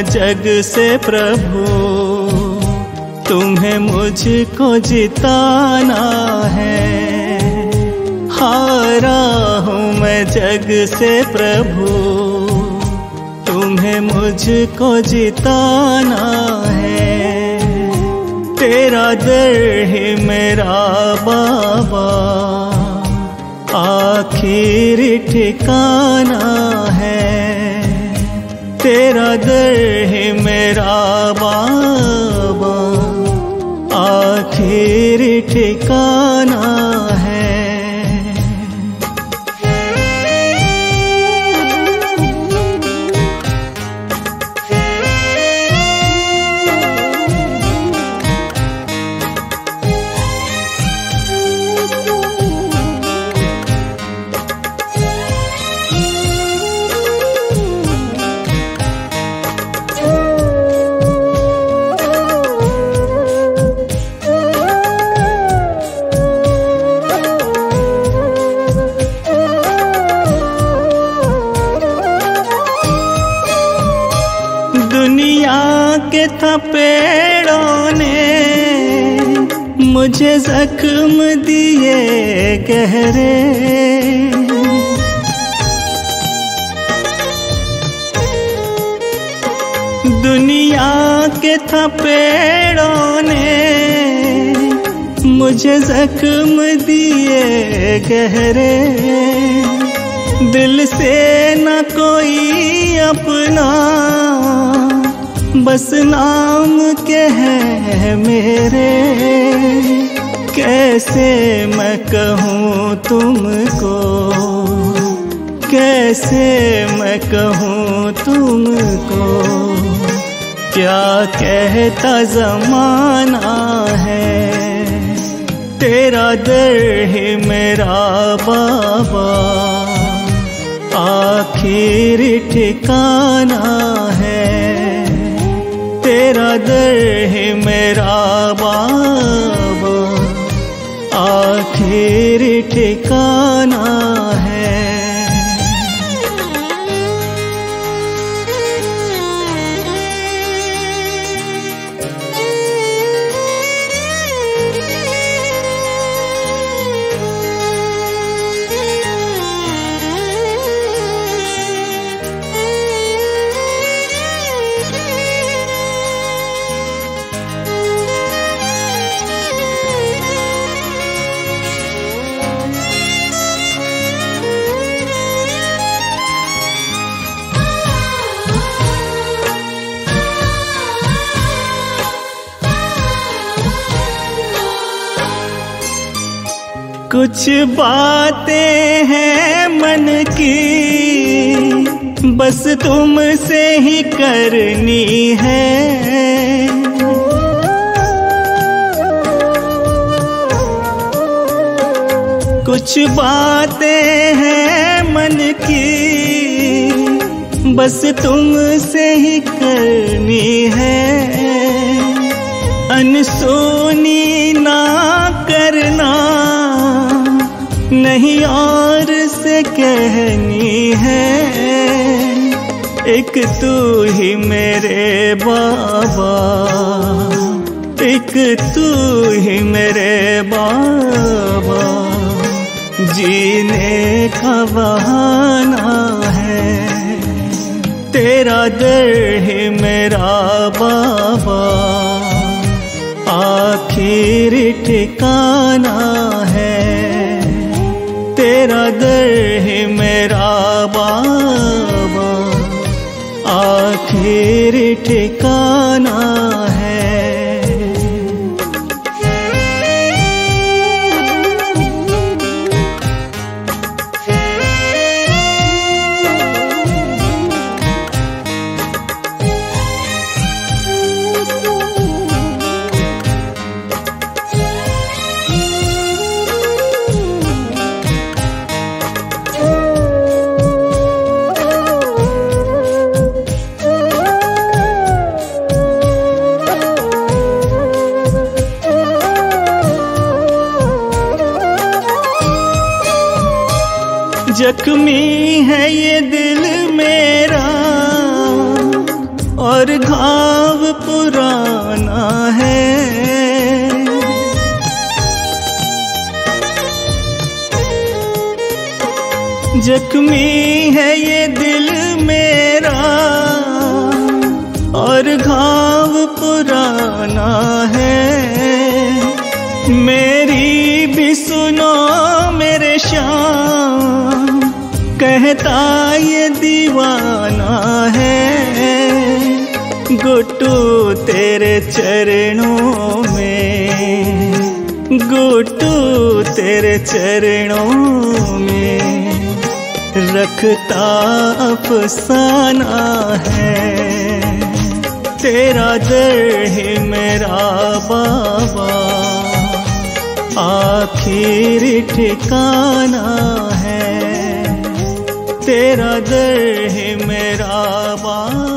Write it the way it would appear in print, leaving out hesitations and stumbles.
मैं जग से प्रभु, तुम्हें मुझको जिताना है। हारा हूँ मैं जग से प्रभु, तुम्हें मुझको जिताना है। तेरा दर ही मेरा बाबा आखिर ठिकाना है। तेरा दर ही मेरा बाबा आखिर ठिकाना है। के थपेड़ों ने मुझे जख्म दिए गहरे। दुनिया के थपेड़ों ने मुझे जख्म दिए गहरे। दिल से न कोई अपना, बस नाम के है मेरे। कैसे मैं कहूँ तुमको, कैसे मैं कहूँ तुमको, क्या कहता ज़माना है। तेरा दर ही मेरा बाबा आखिर ठिकाना है। तेरा दर ही मेरा बाबा आखिर ठिकाना है। कुछ बातें हैं मन की, बस तुमसे ही करनी है। कुछ बातें हैं मन की, बस तुमसे ही करनी है। अनसुनी ना करना, नहीं और से कहनी है। एक तू ही मेरे बाबा, एक तू ही मेरे बाबा, जीने का बहाना है। तेरा दर ही मेरा बाबा आखिर ठिकाना है। तेरा दर ही मेरा बाबा आखिर ठिकाना है। जख्मी है ये दिल मेरा और और घाव पुराना है। जख्मी है ये दिल मेरा और घाव पुराना है। मेरी भी सुनो मेरे श्याम, कहता ये दीवाना है। गुट्टू तेरे चरणों में, गुट्टू तेरे चरणों में रखता अफसाना है। तेरा दर ही मेरा बाबा आखिर ठिकाना है। तेरा दर ही मेरा बाबा